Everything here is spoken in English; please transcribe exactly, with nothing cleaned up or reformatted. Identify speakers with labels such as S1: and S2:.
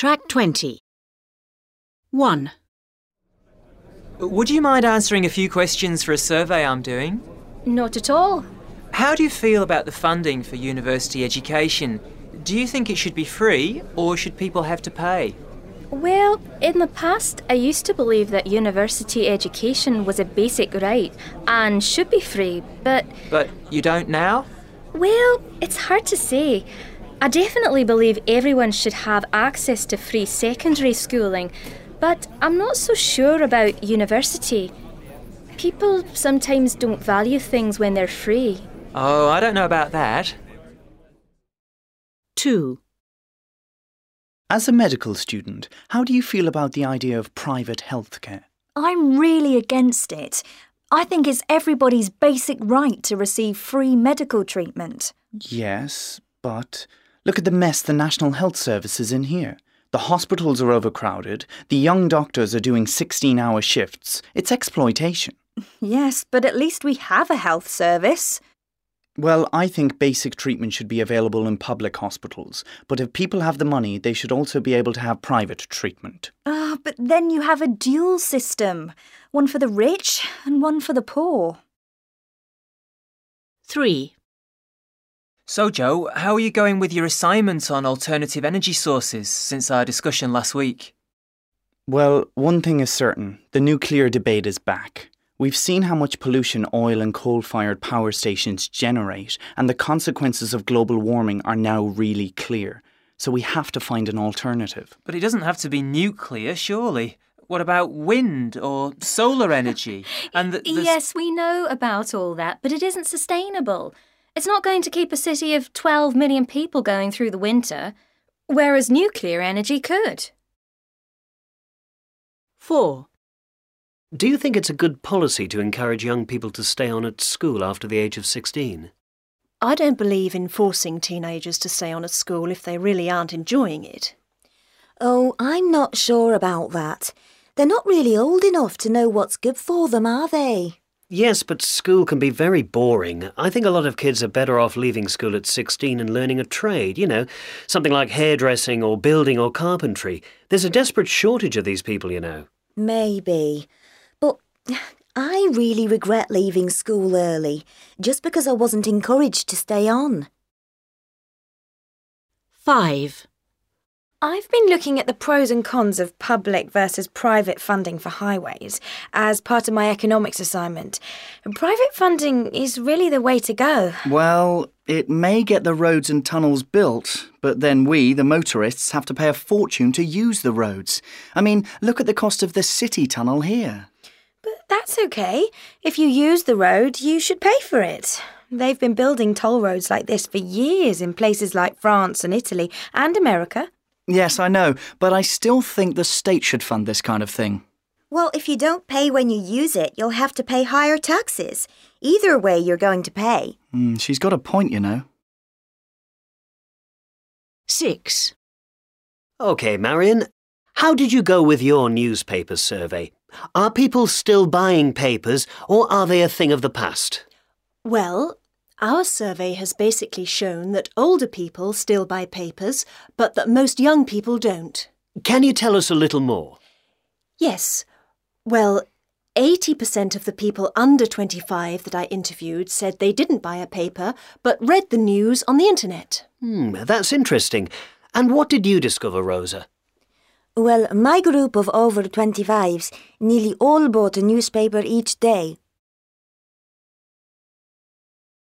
S1: Track twenty. one.
S2: Would you mind answering a few questions for a survey I'm doing?
S3: Not at all.
S2: How do you feel about the funding for university education? Do you think it should be free, or should people have to pay?
S3: Well, in the past, I used to believe that university education was a basic right and should be free, but...
S2: But you don't now?
S3: Well, it's hard to say. I definitely believe everyone should have access to free secondary schooling, but I'm not so sure about university. People sometimes don't value things when they're free.
S2: Oh, I don't know about that.
S1: two.
S4: As a medical student, how do you feel about the idea of private healthcare?
S5: I'm really against it. I think it's everybody's basic right to receive free medical treatment.
S4: Yes, but look at the mess the National Health Service is in here. The hospitals are overcrowded, the young doctors are doing sixteen-hour shifts. It's exploitation.
S5: Yes, but at least we have a health service.
S4: Well, I think basic treatment should be available in public hospitals, but if people have the money, they should also be able to have private treatment.
S5: Ah, oh, but then you have a dual system. One for the rich and one for the poor.
S1: three.
S2: So, Joe, how are you going with your assignment on alternative energy sources since our discussion last week?
S4: Well, one thing is certain. The nuclear debate is back. We've seen how much pollution oil and coal-fired power stations generate, and the consequences of global warming are now really clear. So we have to find an alternative.
S2: But it doesn't have to be nuclear, surely. What about wind or solar energy? And the, the...
S3: Yes, we know about all that, but it isn't sustainable. It's not going to keep a city of twelve million people going through the winter, whereas nuclear energy could.
S1: four.
S6: Do you think it's a good policy to encourage young people to stay on at school after the age of sixteen?
S7: I don't believe in forcing teenagers to stay on at school if they really aren't enjoying it.
S8: Oh, I'm not sure about that. They're not really old enough to know what's good for them, are they?
S6: Yes, but school can be very boring. I think a lot of kids are better off leaving school at sixteen and learning a trade, you know, something like hairdressing or building or carpentry. There's a desperate shortage of these people, you know.
S8: Maybe. But I really regret leaving school early, just because I wasn't encouraged to stay on.
S1: five.
S5: I've been looking at the pros and cons of public versus private funding for highways as part of my economics assignment. And private funding is really the way to go.
S4: Well, it may get the roads and tunnels built, but then we, the motorists, have to pay a fortune to use the roads. I mean, look at the cost of the city tunnel here.
S5: But that's okay. If you use the road, you should pay for it. They've been building toll roads like this for years in places like France and Italy and America.
S4: Yes, I know, but I still think the state should fund this kind of thing.
S8: Well, if you don't pay when you use it, you'll have to pay higher taxes. Either way, you're going to pay.
S4: Mm, she's got a point, you know.
S1: six.
S6: OK, Marion, how did you go with your newspaper survey? Are people still buying papers, or are they a thing of the past?
S7: Well, our survey has basically shown that older people still buy papers, but that most young people don't.
S6: Can you tell us a little more?
S7: Yes. Well, eighty percent of the people under twenty-five that I interviewed said they didn't buy a paper, but read the news on the internet.
S6: Hmm, that's interesting. And what did you discover, Rosa?
S8: Well, my group of over twenty-fives nearly all bought a newspaper each day.